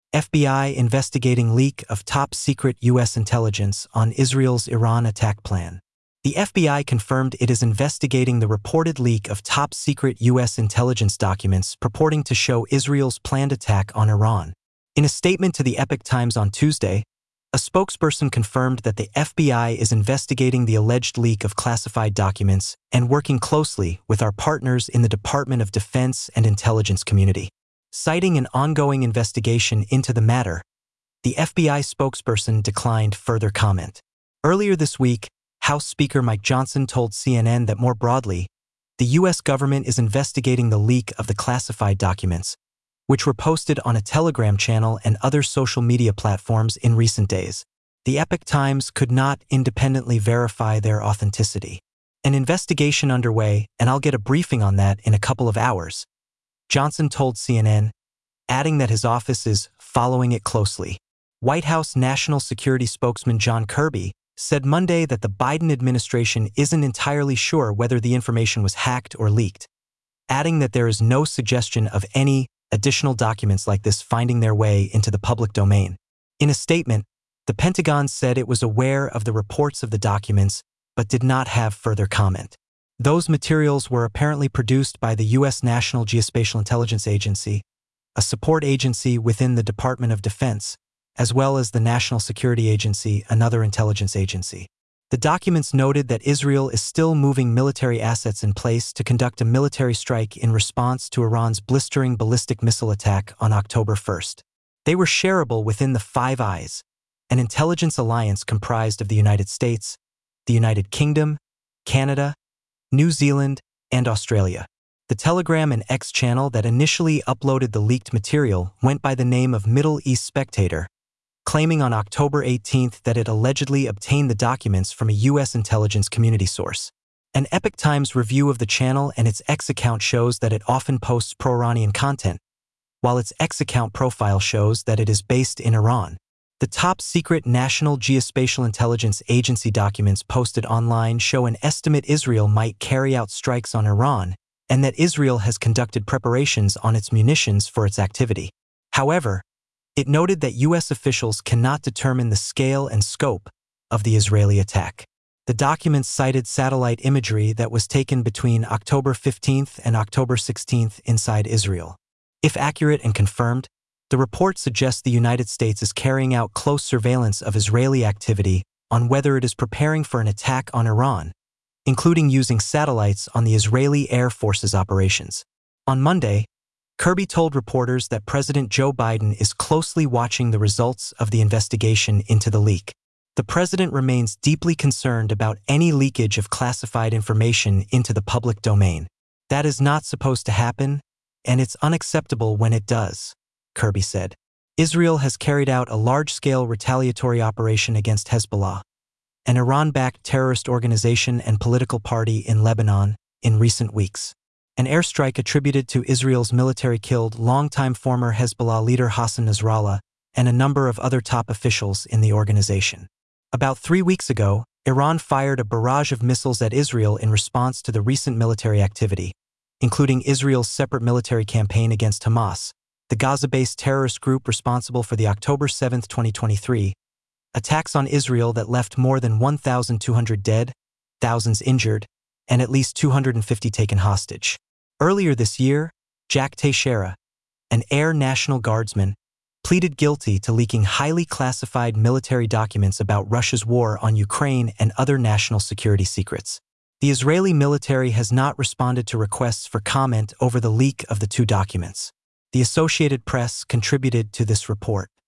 FBI investigating leak of top-secret U.S. intelligence on Israel's Iran attack plan. The FBI confirmed it is investigating the reported leak of top-secret U.S. intelligence documents purporting to show Israel's planned attack on Iran. In a statement to the Epoch Times on Tuesday, a spokesperson confirmed that the FBI is investigating the alleged leak of classified documents and working closely with our partners in the Department of Defense and intelligence community. Citing an ongoing investigation into the matter, the FBI spokesperson declined further comment. Earlier this week, House Speaker Mike Johnson told CNN that more broadly, the U.S. government is investigating the leak of the classified documents, which were posted on a Telegram channel and other social media platforms in recent days. The Epoch Times could not independently verify their authenticity. An investigation underway, and I'll get a briefing on that in a couple of hours, Johnson told CNN, adding that his office is following it closely. White House National Security spokesman John Kirby said Monday that the Biden administration isn't entirely sure whether the information was hacked or leaked, adding that there is no suggestion of any additional documents like this finding their way into the public domain. In a statement, the Pentagon said it was aware of the reports of the documents but did not have further comment. Those materials were apparently produced by the U.S. National Geospatial Intelligence Agency, a support agency within the Department of Defense, as well as the National Security Agency, another intelligence agency. The documents noted that Israel is still moving military assets in place to conduct a military strike in response to Iran's blistering ballistic missile attack on October 1st. They were shareable within the Five Eyes, an intelligence alliance comprised of the United States, the United Kingdom, Canada, New Zealand, and Australia. The Telegram and X channel that initially uploaded the leaked material went by the name of Middle East Spectator, claiming on October 18th that it allegedly obtained the documents from a U.S. intelligence community source. An Epoch Times review of the channel and its X account shows that it often posts pro-Iranian content, while its X account profile shows that it is based in Iran. The top-secret National Geospatial Intelligence Agency documents posted online show an estimate Israel might carry out strikes on Iran and that Israel has conducted preparations on its munitions for its activity. However, it noted that U.S. officials cannot determine the scale and scope of the Israeli attack. The documents cited satellite imagery that was taken between October 15th and October 16th inside Israel. If accurate and confirmed, the report suggests the United States is carrying out close surveillance of Israeli activity on whether it is preparing for an attack on Iran, including using satellites on the Israeli Air Force's operations. On Monday, Kirby told reporters that President Joe Biden is closely watching the results of the investigation into the leak. The president remains deeply concerned about any leakage of classified information into the public domain. That is not supposed to happen, and it's unacceptable when it does, Kirby said. Israel has carried out a large-scale retaliatory operation against Hezbollah, an Iran-backed terrorist organization and political party in Lebanon, in recent weeks. An airstrike attributed to Israel's military killed longtime former Hezbollah leader Hassan Nasrallah and a number of other top officials in the organization. About 3 weeks ago, Iran fired a barrage of missiles at Israel in response to the recent military activity, including Israel's separate military campaign against Hamas, the Gaza-based terrorist group responsible for the October 7, 2023, attacks on Israel that left more than 1,200 dead, thousands injured, and at least 250 taken hostage. Earlier this year, Jack Teixeira, an Air National Guardsman, pleaded guilty to leaking highly classified military documents about Russia's war on Ukraine and other national security secrets. The Israeli military has not responded to requests for comment over the leak of the two documents. The Associated Press contributed to this report.